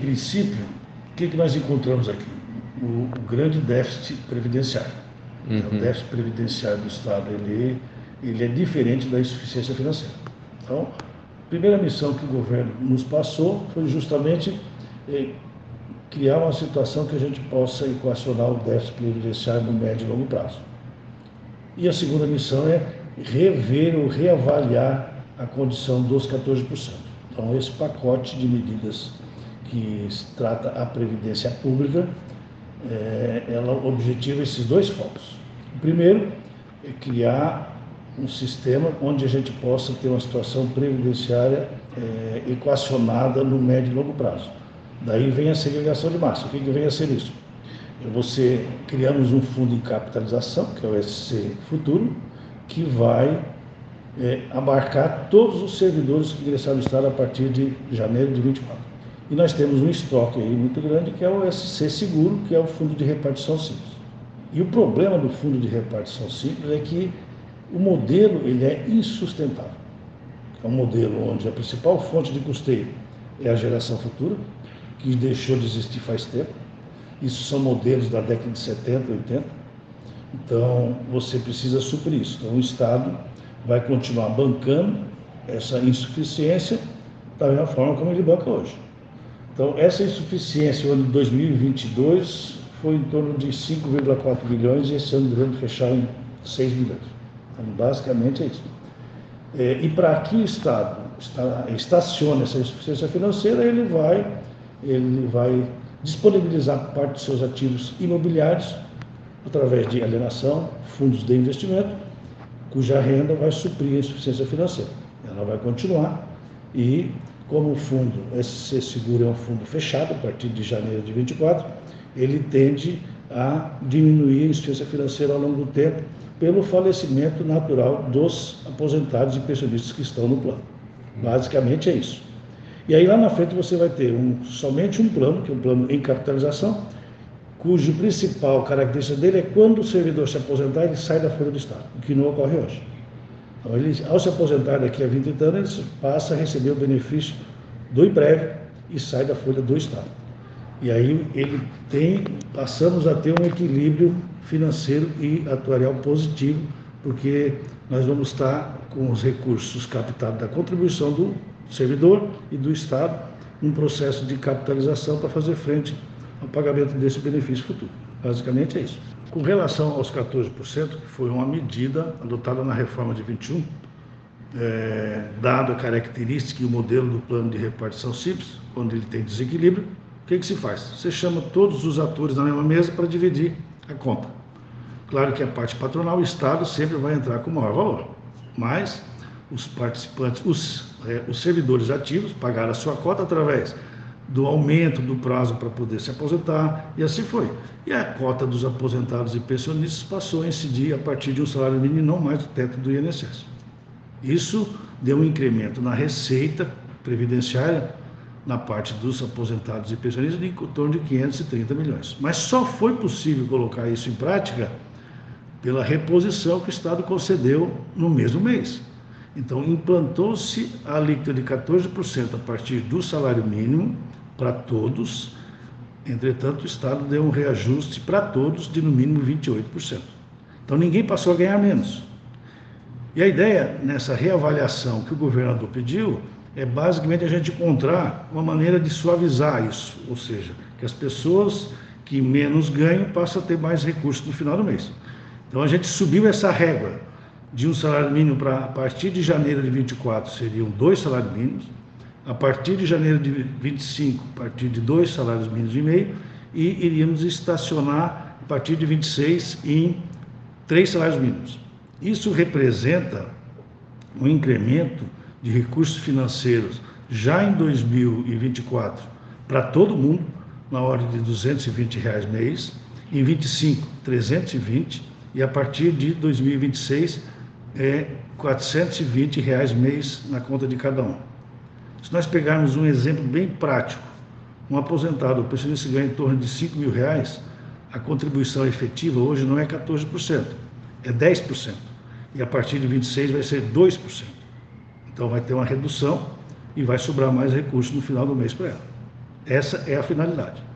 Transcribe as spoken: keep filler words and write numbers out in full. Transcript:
princípio, o que, que nós encontramos aqui? O, o grande déficit previdenciário. Uhum. O déficit previdenciário do Estado, ele, ele é diferente da insuficiência financeira. Então, a primeira missão que o governo nos passou foi justamente eh, criar uma situação que a gente possa equacionar o déficit previdenciário no médio e longo prazo. E a segunda missão é rever ou reavaliar a condição dos quatorze por cento. Então, esse pacote de medidas que trata a previdência pública, é, ela objetiva esses dois focos. O primeiro é criar um sistema onde a gente possa ter uma situação previdenciária é, equacionada no médio e longo prazo. Daí vem a segregação de massa. O que, que vem a ser isso? Você criamos um fundo de capitalização, que é o S C Futuro, que vai é, abarcar todos os servidores que ingressaram no Estado a partir de janeiro de vinte e quatro. E nós temos um estoque aí muito grande, que é o S C Seguro, que é o Fundo de Repartição Simples. E o problema do Fundo de Repartição Simples é que o modelo ele é insustentável. É um modelo onde a principal fonte de custeio é a geração futura, que deixou de existir faz tempo. Isso são modelos da década de setenta, oitenta. Então, você precisa suprir isso. Então, o Estado vai continuar bancando essa insuficiência da mesma forma como ele banca hoje. Então, essa insuficiência no ano de dois mil e vinte e dois foi em torno de cinco vírgula quatro bilhões e esse ano devemos fechar em seis bilhões. Então, basicamente é isso. É, e para que o Estado está, estacione essa insuficiência financeira, ele vai, ele vai disponibilizar parte dos seus ativos imobiliários através de alienação, fundos de investimento, cuja renda vai suprir a insuficiência financeira. Ela vai continuar e, como o fundo S C Seguro é um fundo fechado a partir de janeiro de vinte e quatro, ele tende a diminuir a insuficiência financeira ao longo do tempo pelo falecimento natural dos aposentados e pensionistas que estão no plano. Basicamente é isso. E aí lá na frente você vai ter um, somente um plano, que é um plano em capitalização, cujo principal característica dele é quando o servidor se aposentar, ele sai da folha do Estado, o que não ocorre hoje. Então, ele, ao se aposentar daqui a vinte anos, ele passa a receber o benefício do emprévio e sai da folha do Estado. E aí ele tem, passamos a ter um equilíbrio financeiro e atuarial positivo, porque nós vamos estar com os recursos captados da contribuição do servidor e do Estado, um processo de capitalização para fazer frente ao pagamento desse benefício futuro. Basicamente é isso. Com relação aos quatorze por cento, que foi uma medida adotada na reforma de vinte e um, é, dado a característica e o modelo do plano de repartição simples, quando ele tem desequilíbrio, o que, que se faz? Você chama todos os atores na mesma mesa para dividir a conta. Claro que a parte patronal, o Estado sempre vai entrar com maior valor, mas os participantes, os, é, os servidores ativos pagaram a sua cota através do aumento do prazo para poder se aposentar, e assim foi. E a cota dos aposentados e pensionistas passou a incidir a partir de um salário mínimo e não mais do teto do I N S S. Isso deu um incremento na receita previdenciária na parte dos aposentados e pensionistas de em torno de quinhentos e trinta milhões. Mas só foi possível colocar isso em prática pela reposição que o Estado concedeu no mesmo mês. Então, implantou-se a alíquota de quatorze por cento a partir do salário mínimo para todos. Entretanto, o Estado deu um reajuste para todos de no mínimo vinte e oito por cento. Então, ninguém passou a ganhar menos. E a ideia nessa reavaliação que o governador pediu é basicamente a gente encontrar uma maneira de suavizar isso, ou seja, que as pessoas que menos ganham passam a ter mais recursos no final do mês. Então, a gente subiu essa régua de um salário mínimo para, a partir de janeiro de vinte e quatro, seriam dois salários mínimos, a partir de janeiro de vinte e cinco, a partir de dois salários mínimos e meio, e iríamos estacionar, a partir de vinte e seis, em três salários mínimos. Isso representa um incremento de recursos financeiros já em dois mil e vinte e quatro para todo mundo, na ordem de duzentos e vinte reais mês, em vinte e cinco, trezentos e vinte, e a partir de dois mil e vinte e seis, é quatrocentos e vinte reais mês na conta de cada um. Se nós pegarmos um exemplo bem prático, um aposentado, o pensionista ganha em torno de cinco mil reais, a contribuição efetiva hoje não é quatorze por cento, é dez por cento. E a partir de vinte e seis vai ser dois por cento. Então vai ter uma redução e vai sobrar mais recursos no final do mês para ela. Essa é a finalidade.